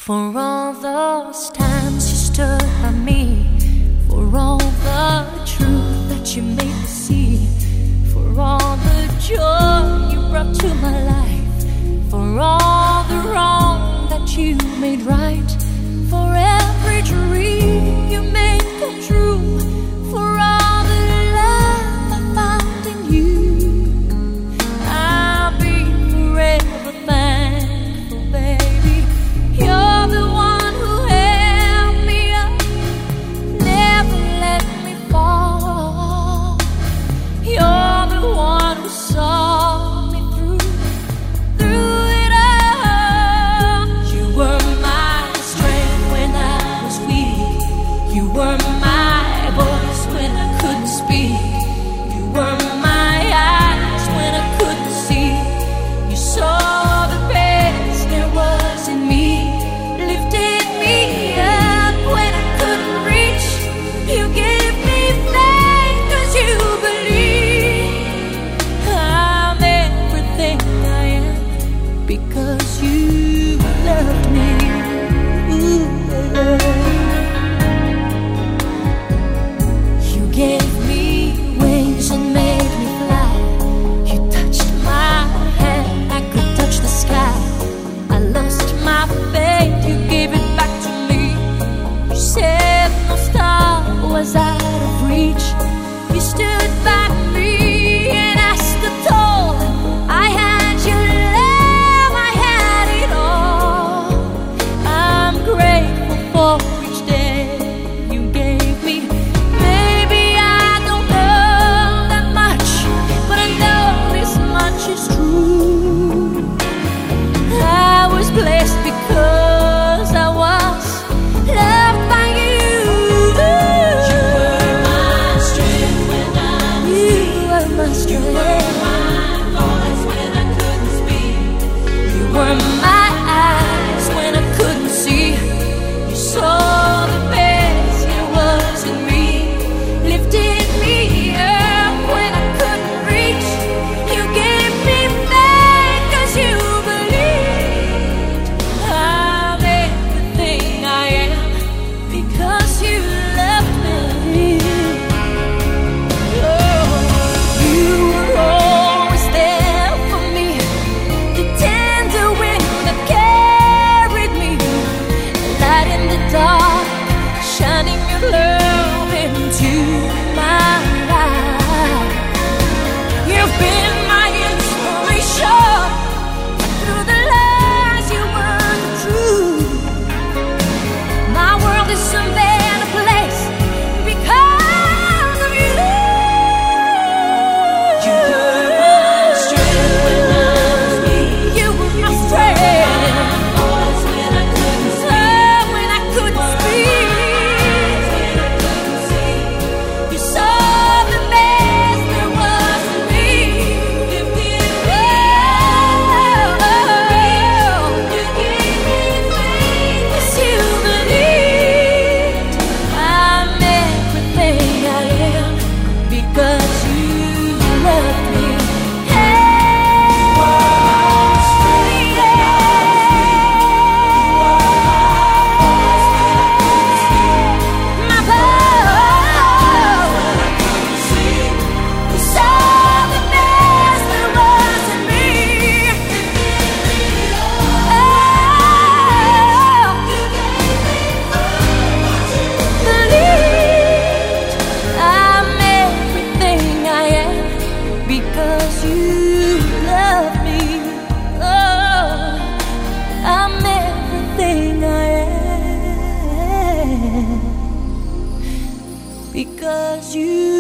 For all those times you stood by me, for all the truth that you made me see, for all the joy you brought to my life, for all the wrong that you made right, for every dream you made come true, for all the love I found in you, I'll be forever thankful, baby. You're the one who held me up, never let me fall. You're the one who saw me through it all. You were my strength when I was weak. You were my voice when I couldn't speak. You were my eyes when I couldn't see. You saw the best there was in me, lifted me up when I couldn't reach. You gave me faith 'cause you believe I'm everything I am because you loved me. Ooh, you gave me wings and made me fly. You touched my hand, I could touch the sky. I lost my faith, you gave it back to me. You said no star was out of reach. You stood by me and I stood tall. I had your love, I had it all. I'm grateful for each day you gave me. Maybe I don't know that much, but I know this much is true. I was blessed because I was loved by you. You were my strength when I was weak. You were my strength. You were my voice when I couldn't speak. You were my eyes when I couldn't see. You saw the best there was in me, lifted me up when I couldn't reach. You gave me faith 'cause you believed I'm everything I am because you loved me. Oh, you were always there for me, the tender wind that carried me, light in the dark, shining your love into my life. You've been my inspiration through the lies you weren't true. My world is a better place because of you. You were my strength when I was weak. You were my strength. Voice when I couldn't speak. When I couldn't speak. When I couldn't see. You saw the best there was in me. Lifted me up. You gave me faith 'cause you believed I'm everything I am because you loved me. My voice. You saw the best there was in me. Believed I'm everything I am because you love me. Oh, I'm everything I am because you